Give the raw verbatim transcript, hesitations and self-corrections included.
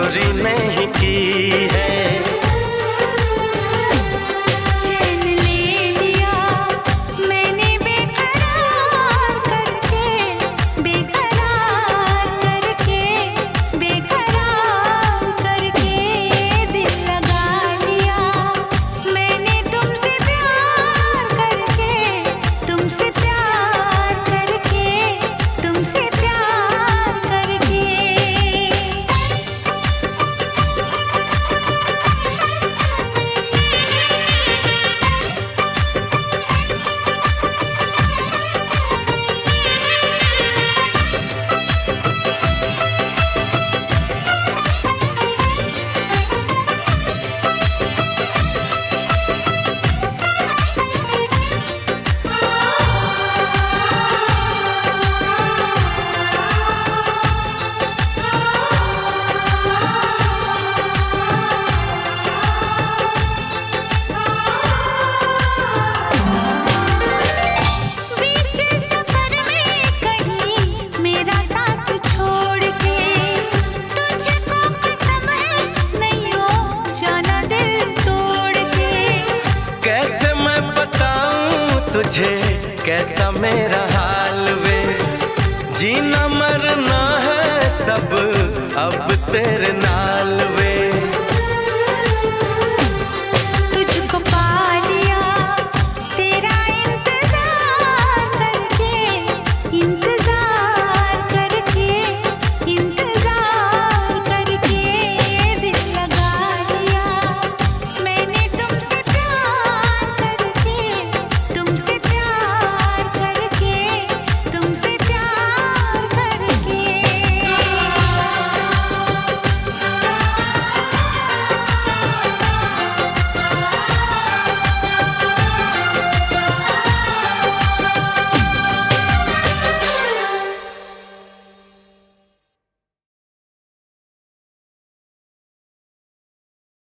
चोरी नहीं की है। चैन ले लिया मैंने बेकरार करके, बेकरार करके, बेकरार करके दिल लगा लिया मैंने तुमसे प्यार करके, तुमसे प्यार करके, तुमसे प्यार करके। बीच सफर में कहीं मेरा साथ छोड़ के, तुझको कसम है नहीं हो जाना दिल तोड़ के। कैसे मैं बताऊं तुझे कैसा मेरा हाल वे, जीना मरना है सब अब तेरे नाल वे।